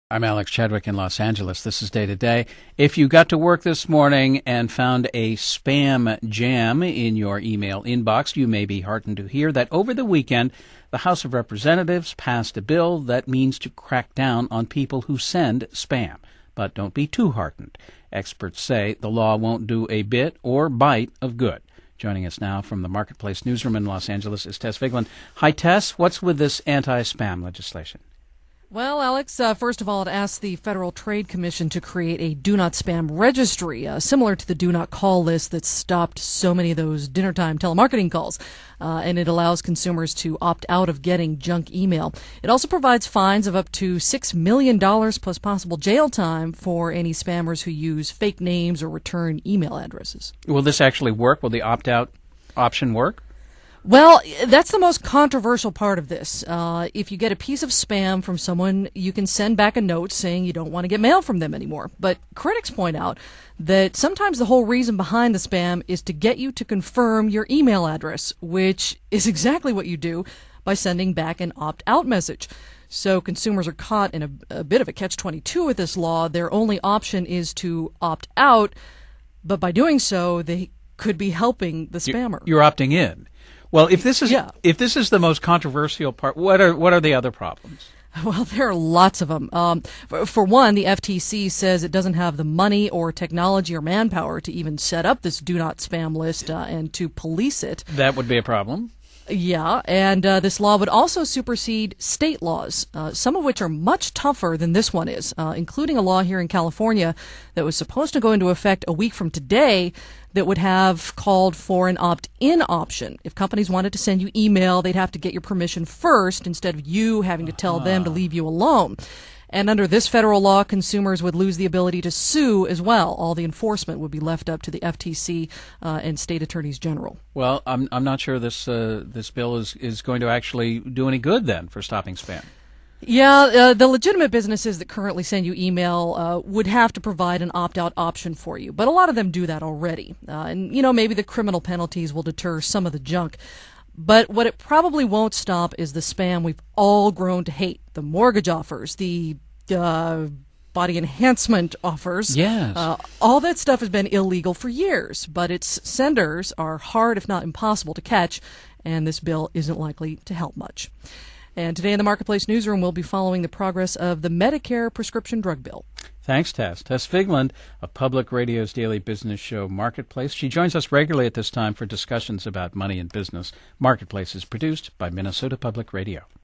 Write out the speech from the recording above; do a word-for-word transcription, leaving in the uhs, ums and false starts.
I'm Alex Chadwick in Los Angeles. This is Day to Day. If you got to work this morning and found a spam jam in your email inbox, you may be heartened to hear that over the weekend, the House of Representatives passed a bill that means to crack down on people who send spam. But don't be too heartened. Experts say the law won't do a bit or bite of good. Joining us now from the Marketplace newsroom in Los Angeles is Tess Vigeland. Hi, Tess. What's with this anti-spam legislation? Well, Alex, uh, first of all, it asked the Federal Trade Commission to create a do not spam registry, uh, similar to the do not call list that stopped so many of those dinnertime telemarketing calls. Uh, and it allows consumers to opt out of getting junk email. It also provides fines of up to six million dollars plus possible jail time for any spammers who use fake names or return email addresses. Will this actually work? Will the opt-out option work? Well, that's the most controversial part of this. Uh, if you get a piece of spam from someone, you can send back a note saying you don't want to get mail from them anymore. But critics point out that sometimes the whole reason behind the spam is to get you to confirm your email address, which is exactly what you do by sending back an opt-out message. So consumers are caught in a, a bit of a catch twenty-two with this law. Their only option is to opt out, but by doing so, they could be helping the spammer. You're opting in. Well, if this is yeah. if this is the most controversial part, what are what are the other problems? Well, there are lots of them. Um, for, for one, the F T C says it doesn't have the money or technology or manpower to even set up this do not spam list uh, and to police it. That would be a problem. Yeah, and uh, this law would also supersede state laws, uh, some of which are much tougher than this one is, uh, including a law here in California that was supposed to go into effect a week from today that would have called for an opt-in option. If companies wanted to send you email, they'd have to get your permission first instead of you having to tell uh-huh. them to leave you alone. And under this federal law, consumers would lose the ability to sue as well. All the enforcement would be left up to the F T C uh, and state attorneys general. Well, I'm I'm not sure this uh, this bill is, is going to actually do any good then for stopping spam. Yeah, uh, the legitimate businesses that currently send you email uh, would have to provide an opt-out option for you. But a lot of them do that already. Uh, and, you know, maybe the criminal penalties will deter some of the junk. But what it probably won't stop is the spam we've all grown to hate. The mortgage offers, the uh, body enhancement offers. Yes. Uh, all that stuff has been illegal for years, but its senders are hard, if not impossible, to catch, and this bill isn't likely to help much. And today in the Marketplace newsroom, we'll be following the progress of the Medicare prescription drug bill. Thanks, Tess. Tess Vigeland of Public Radio's daily business show, Marketplace. She joins us regularly at this time for discussions about money and business. Marketplace is produced by Minnesota Public Radio.